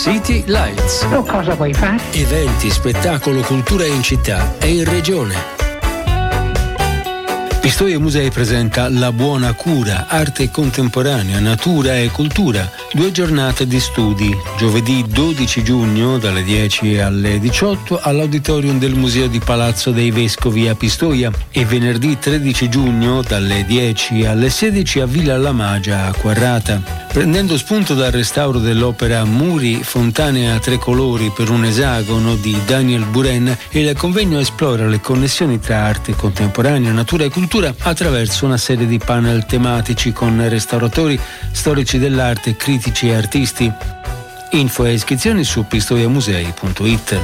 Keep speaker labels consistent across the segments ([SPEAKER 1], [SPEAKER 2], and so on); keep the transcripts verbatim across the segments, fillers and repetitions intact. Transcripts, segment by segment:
[SPEAKER 1] City Lights.
[SPEAKER 2] O cosa vuoi fare?
[SPEAKER 1] Eventi, spettacolo, cultura in città e in regione. Pistoia Musei presenta La Buona Cura, arte contemporanea, natura e cultura. Due giornate di studi, giovedì dodici giugno dalle dieci alle diciotto all'auditorium del Museo di Palazzo dei Vescovi a Pistoia e venerdì tredici giugno dalle dieci alle sedici a Villa La Magia a Quarrata. Prendendo spunto dal restauro dell'opera Muri, fontane a tre colori per un esagono di Daniel Buren, il convegno esplora le connessioni tra arte contemporanea, natura e cultura attraverso una serie di panel tematici con restauratori, storici dell'arte, critici e artisti. Info e iscrizioni su pistoiamusei punto it.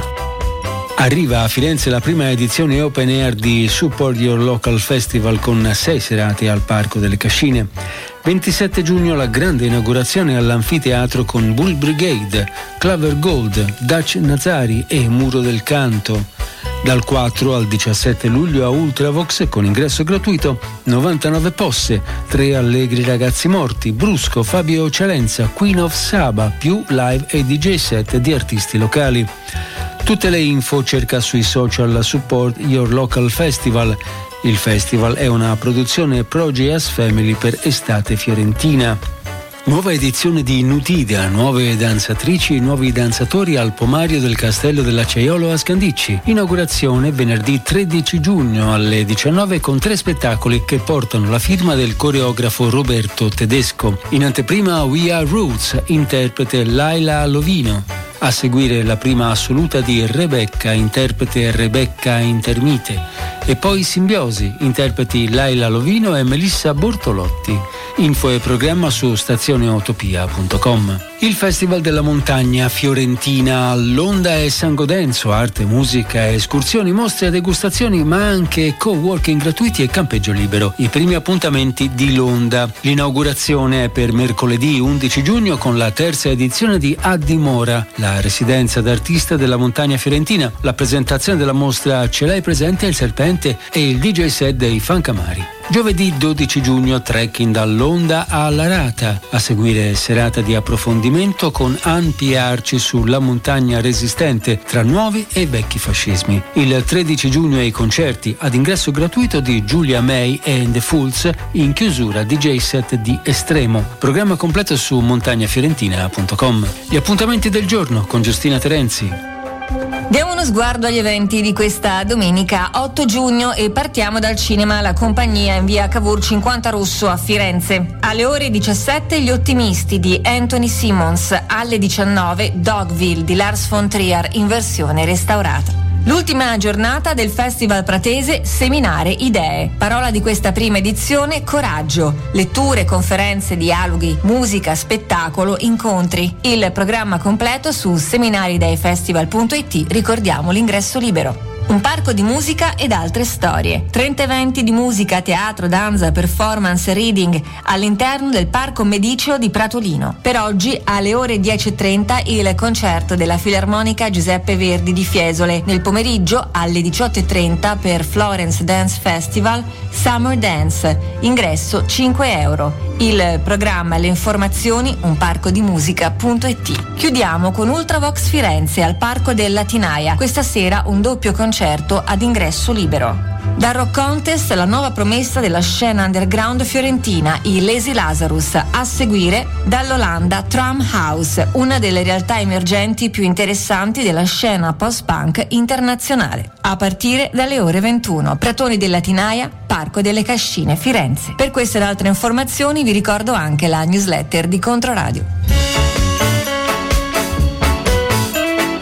[SPEAKER 1] Arriva a Firenze la prima edizione open air di Support Your Local Festival con sei serate al Parco delle Cascine. ventisette giugno la grande inaugurazione all'anfiteatro con Bull Brigade, Claver Gold, Dutch Nazari e Muro del Canto. Dal quattro al diciassette luglio a Ultravox con ingresso gratuito, novantanove posse, tre allegri ragazzi morti, Brusco, Fabio Cialenza, Queen of Saba, più live e D J set di artisti locali. Tutte le info cerca sui social Support Your Local Festival. Il festival è una produzione Progeas Family per Estate Fiorentina. Nuova edizione di Nutida, nuove danzatrici e nuovi danzatori al Pomario del Castello dell'Acciaiolo a Scandicci. Inaugurazione venerdì tredici giugno alle diciannove con tre spettacoli che portano la firma del coreografo Roberto Tedesco. In anteprima We Are Roots, interprete Laila Lovino. A seguire la prima assoluta di Rebecca, interprete Rebecca Intermite. E poi Simbiosi, interpreti Laila Lovino e Melissa Bortolotti. Info e programma su stazioneutopia punto com. Il Festival della Montagna Fiorentina all'Onda e San Godenzo, arte, musica, escursioni, mostre e degustazioni, ma anche co-working gratuiti e campeggio libero. I primi appuntamenti di Londa. L'inaugurazione è per mercoledì undici giugno con la terza edizione di A Dimora, la residenza d'artista della montagna fiorentina. La presentazione della mostra Ce l'hai presente il serpente e il D J set dei Fancamari. Giovedì dodici giugno trekking dall'Onda alla Rata, a seguire serata di approfondimento con ampi arci sulla montagna resistente tra nuovi e vecchi fascismi. Il tredici giugno ai concerti ad ingresso gratuito di Giulia May e The Fools, in chiusura D J set di Estremo. Programma completo su montagnafiorentina punto com. Gli appuntamenti del giorno con Giustina Terenzi.
[SPEAKER 3] Diamo uno sguardo agli eventi di questa domenica otto giugno e partiamo dal cinema La Compagnia in via Cavour cinquanta Rosso a Firenze. Alle ore diciassette Gli Ottimisti di Anthony Simmons, alle diciannove Dogville di Lars von Trier in versione restaurata. L'ultima giornata del Festival Pratese Seminare Idee. Parola di questa prima edizione: coraggio, letture, conferenze, dialoghi, musica, spettacolo, incontri. Il programma completo su seminarideefestival punto it. Ricordiamo l'ingresso libero. Un parco di musica ed altre storie. trenta eventi di musica, teatro, danza, performance, reading all'interno del Parco Mediceo di Pratolino. Per oggi alle ore dieci e trenta il concerto della Filarmonica Giuseppe Verdi di Fiesole. Nel pomeriggio alle diciotto e trenta per Florence Dance Festival Summer Dance. Ingresso cinque euro. Il programma e le informazioni un parco di musica punto it. Chiudiamo con Ultravox Firenze al Parco del Latinaia. Questa sera un doppio concerto ad ingresso libero. Dal Rock Contest la nuova promessa della scena underground fiorentina, i Lazy Lazarus. A seguire dall'Olanda Tram House, una delle realtà emergenti più interessanti della scena post-punk internazionale. A partire dalle ore ventuno. Pratoni del Latinaia, Parco delle Cascine, Firenze. Per queste ed altre informazioni vi ricordo anche la newsletter di Controradio.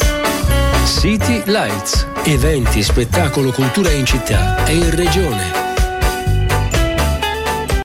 [SPEAKER 1] City Lights. Eventi, spettacolo, cultura in città e in regione.